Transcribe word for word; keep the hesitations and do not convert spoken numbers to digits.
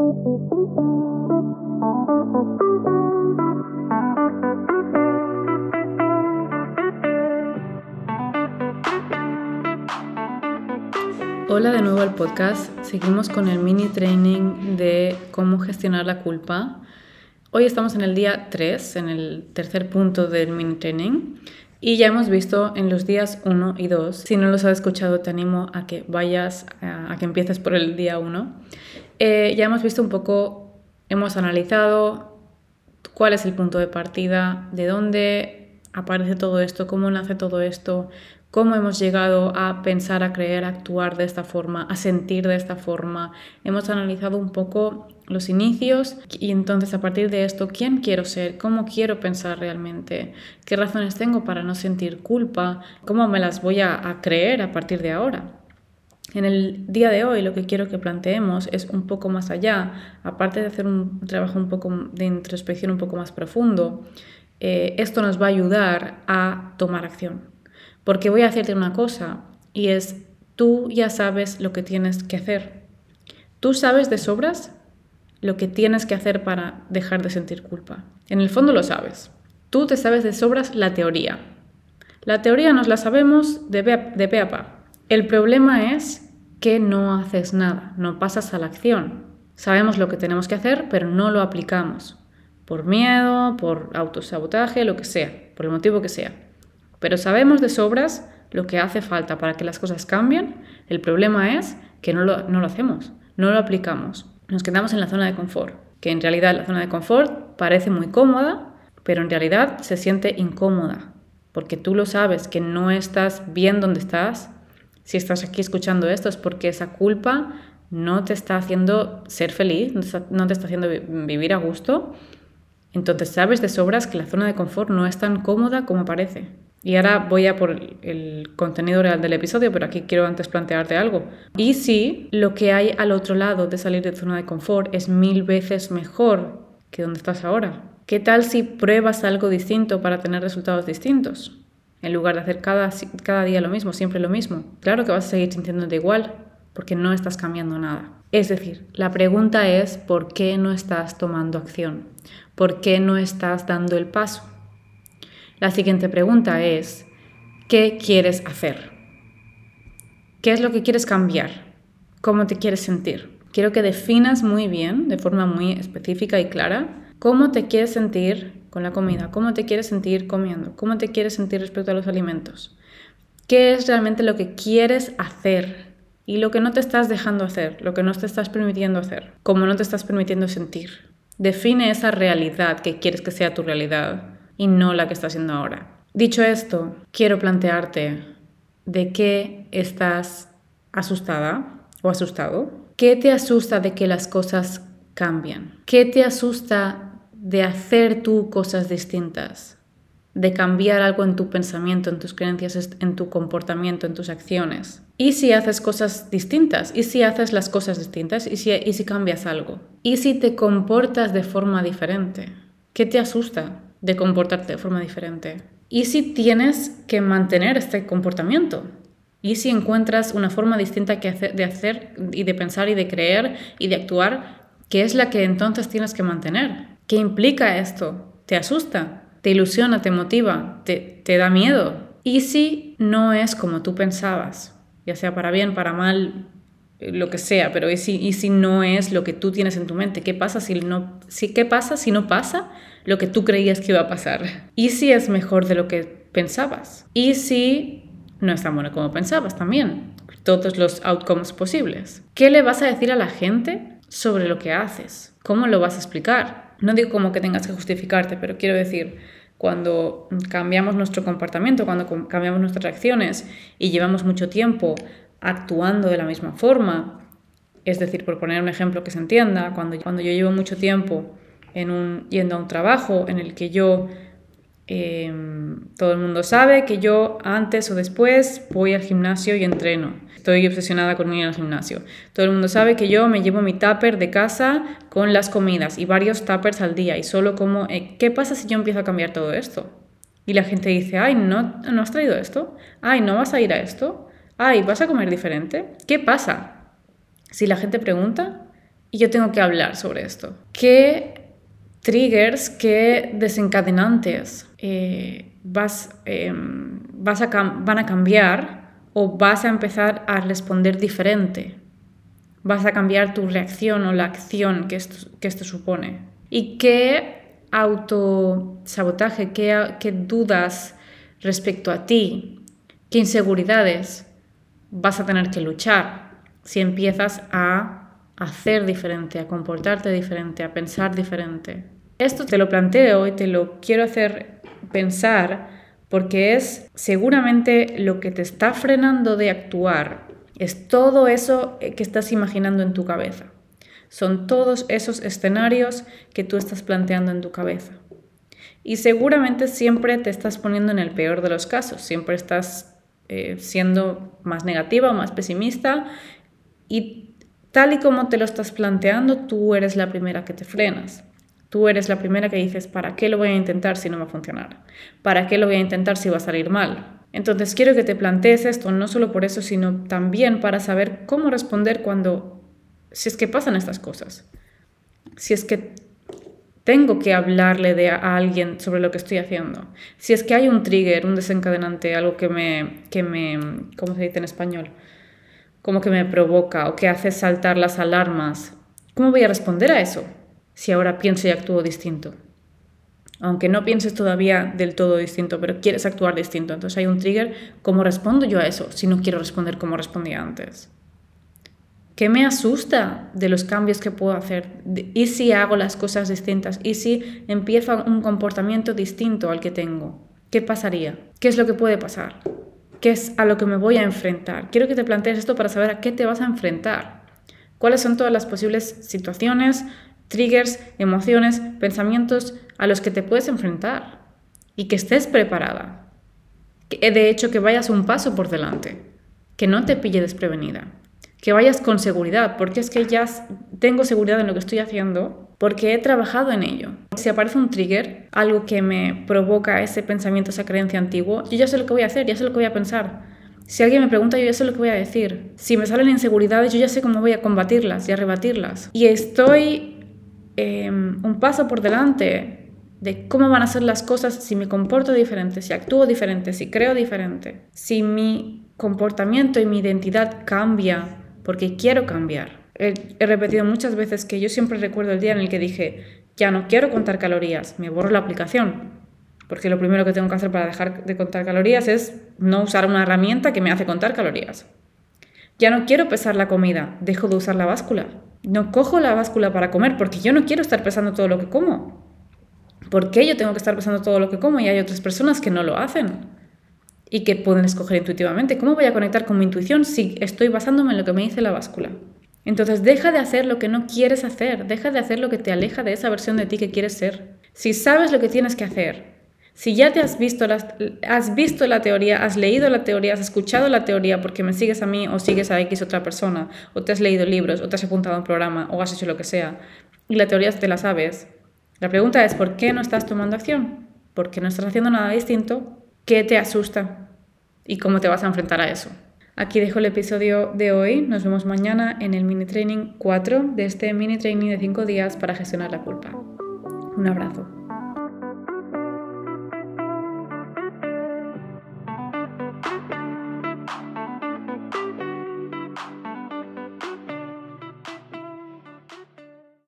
Hola de nuevo al podcast. Seguimos con el mini training de cómo gestionar la culpa. Hoy estamos en el día tres, en el tercer punto del mini training, y ya hemos visto en los días uno y dos. Si no los has escuchado, te animo a que vayas, a, a que empieces por el día uno. Eh, ya hemos visto un poco, hemos analizado cuál es el punto de partida, de dónde aparece todo esto, cómo nace todo esto, cómo hemos llegado a pensar, a creer, a actuar de esta forma, a sentir de esta forma. Hemos analizado un poco los inicios y entonces a partir de esto, ¿quién quiero ser? ¿Cómo quiero pensar realmente? ¿Qué razones tengo para no sentir culpa? ¿Cómo me las voy a, a creer a partir de ahora? En el día de hoy lo que quiero que planteemos es un poco más allá, aparte de hacer un trabajo un poco de introspección un poco más profundo, eh, esto nos va a ayudar a tomar acción. Porque voy a hacerte una cosa, y es, tú ya sabes lo que tienes que hacer. Tú sabes de sobras lo que tienes que hacer para dejar de sentir culpa. En el fondo lo sabes. Tú te sabes de sobras la teoría. La teoría nos la sabemos de pe a pa. El problema es que no haces nada, no pasas a la acción. Sabemos lo que tenemos que hacer, pero no lo aplicamos. Por miedo, por autosabotaje, lo que sea, por el motivo que sea. Pero sabemos de sobras lo que hace falta para que las cosas cambien. El problema es que no lo, no lo hacemos, no lo aplicamos. Nos quedamos en la zona de confort, que en realidad la zona de confort parece muy cómoda, pero en realidad se siente incómoda, porque tú lo sabes que no estás bien donde estás. Si estás aquí escuchando esto es porque esa culpa no te está haciendo ser feliz, no te está, no te está haciendo vivir a gusto. Entonces sabes de sobras que la zona de confort no es tan cómoda como parece. Y ahora voy a por el contenido real del episodio, pero aquí quiero antes plantearte algo. ¿Y si lo que hay al otro lado de salir de zona de confort es mil veces mejor que donde estás ahora? ¿Qué tal si pruebas algo distinto para tener resultados distintos? En lugar de hacer cada, cada día lo mismo, siempre lo mismo. Claro que vas a seguir sintiéndote igual, porque no estás cambiando nada. Es decir, la pregunta es ¿por qué no estás tomando acción? ¿Por qué no estás dando el paso? La siguiente pregunta es, ¿qué quieres hacer? ¿Qué es lo que quieres cambiar? ¿Cómo te quieres sentir? Quiero que definas muy bien, de forma muy específica y clara, cómo te quieres sentir con la comida, cómo te quieres sentir comiendo, cómo te quieres sentir respecto a los alimentos. ¿Qué es realmente lo que quieres hacer y lo que no te estás dejando hacer, lo que no te estás permitiendo hacer, cómo no te estás permitiendo sentir? Define esa realidad que quieres que sea tu realidad y no la que estás haciendo ahora. Dicho esto, quiero plantearte de qué estás asustada o asustado. ¿Qué te asusta de que las cosas cambien? ¿Qué te asusta de hacer tú cosas distintas? De cambiar algo en tu pensamiento, en tus creencias, en tu comportamiento, en tus acciones. ¿Y si haces cosas distintas? ¿Y si haces las cosas distintas? ¿Y si, y si cambias algo? ¿Y si te comportas de forma diferente? ¿Qué te asusta de comportarte de forma diferente? ¿Y si tienes que mantener este comportamiento? ¿Y si encuentras una forma distinta que hacer, de hacer y de pensar y de creer y de actuar, que es la que entonces tienes que mantener? ¿Qué implica esto? ¿Te asusta? ¿Te ilusiona? ¿Te motiva? ¿Te, te da miedo? ¿Y si no es como tú pensabas? Ya sea para bien, para mal, lo que sea, pero ¿y si, y si no es lo que tú tienes en tu mente? ¿Qué pasa si no, si, ¿qué pasa si no pasa lo que tú creías que iba a pasar? ¿Y si es mejor de lo que pensabas? ¿Y si no es tan bueno como pensabas también? Todos los outcomes posibles. ¿Qué le vas a decir a la gente sobre lo que haces? ¿Cómo lo vas a explicar? No digo como que tengas que justificarte, pero quiero decir, cuando cambiamos nuestro comportamiento, cuando cambiamos nuestras reacciones y llevamos mucho tiempo actuando de la misma forma, es decir, por poner un ejemplo que se entienda, cuando, cuando yo llevo mucho tiempo en un, yendo a un trabajo en el que yo, eh, todo el mundo sabe que yo antes o después voy al gimnasio y entreno. Estoy obsesionada con ir al gimnasio. Todo el mundo sabe que yo me llevo mi tupper de casa con las comidas y varios tuppers al día y solo como, eh, ¿qué pasa si yo empiezo a cambiar todo esto? Y la gente dice, ay, ¿no, ¿no has traído esto? Ay, ¿no vas a ir a esto? Ay, ¿vas a comer diferente? ¿Qué pasa? Si la gente pregunta, y yo tengo que hablar sobre esto. ¿Qué triggers, qué desencadenantes eh, vas, eh, vas a van a cambiar o vas a empezar a responder diferente? Vas a cambiar tu reacción o la acción que esto, que esto supone. ¿Y qué autosabotaje, qué, qué dudas respecto a ti, qué inseguridades vas a tener que luchar si empiezas a hacer diferente, a comportarte diferente, a pensar diferente? Esto te lo planteo y te lo quiero hacer pensar porque es seguramente lo que te está frenando de actuar. Es todo eso que estás imaginando en tu cabeza. Son todos esos escenarios que tú estás planteando en tu cabeza. Y seguramente siempre te estás poniendo en el peor de los casos. Siempre estás eh, siendo más negativa o más pesimista. Y tal y como te lo estás planteando, tú eres la primera que te frenas. Tú eres la primera que dices, ¿para qué lo voy a intentar si no va a funcionar? ¿Para qué lo voy a intentar si va a salir mal? Entonces quiero que te plantees esto, no solo por eso, sino también para saber cómo responder cuando, si es que pasan estas cosas. Si es que tengo que hablarle de a alguien sobre lo que estoy haciendo. Si es que hay un trigger, un desencadenante, algo que me, que me, ¿cómo se dice en español? Como que me provoca o que hace saltar las alarmas. ¿Cómo voy a responder a eso si ahora pienso y actúo distinto? Aunque no pienses todavía del todo distinto, pero quieres actuar distinto. Entonces hay un trigger. ¿Cómo respondo yo a eso si no quiero responder como respondía antes? ¿Qué me asusta de los cambios que puedo hacer? ¿Y si hago las cosas distintas? ¿Y si empiezo un comportamiento distinto al que tengo? ¿Qué pasaría? ¿Qué es lo que puede pasar? ¿Qué es a lo que me voy a enfrentar? Quiero que te plantees esto para saber a qué te vas a enfrentar. ¿Cuáles son todas las posibles situaciones, triggers, emociones, pensamientos a los que te puedes enfrentar? Y que estés preparada. Que, de hecho, que vayas un paso por delante. Que no te pille desprevenida. Que vayas con seguridad, porque es que ya tengo seguridad en lo que estoy haciendo, porque he trabajado en ello. Si aparece un trigger, algo que me provoca ese pensamiento, esa creencia antigua, yo ya sé lo que voy a hacer, ya sé lo que voy a pensar. Si alguien me pregunta, yo ya sé lo que voy a decir. Si me salen inseguridades, yo ya sé cómo voy a combatirlas y a rebatirlas. Y estoy eh, un paso por delante de cómo van a ser las cosas si me comporto diferente, si actúo diferente, si creo diferente, si mi comportamiento y mi identidad cambia porque quiero cambiar. He, he repetido muchas veces que yo siempre recuerdo el día en el que dije, ya no quiero contar calorías, me borro la aplicación, porque lo primero que tengo que hacer para dejar de contar calorías es no usar una herramienta que me hace contar calorías. Ya no quiero pesar la comida, dejo de usar la báscula. No cojo la báscula para comer porque yo no quiero estar pesando todo lo que como. ¿Por qué yo tengo que estar pesando todo lo que como y hay otras personas que no lo hacen? Y que pueden escoger intuitivamente. ¿Cómo voy a conectar con mi intuición si estoy basándome en lo que me dice la báscula? Entonces deja de hacer lo que no quieres hacer, deja de hacer lo que te aleja de esa versión de ti que quieres ser. Si sabes lo que tienes que hacer, si ya te has visto, la, has visto la teoría, has leído la teoría, has escuchado la teoría porque me sigues a mí o sigues a X otra persona, o te has leído libros, o te has apuntado a un programa, o has hecho lo que sea, y la teoría te la sabes, la pregunta es ¿por qué no estás tomando acción? ¿Por qué no estás haciendo nada distinto? ¿Qué te asusta? ¿Y cómo te vas a enfrentar a eso? Aquí dejo el episodio de hoy. Nos vemos mañana en el mini training cuatro de este mini training de cinco días para gestionar la culpa. Un abrazo.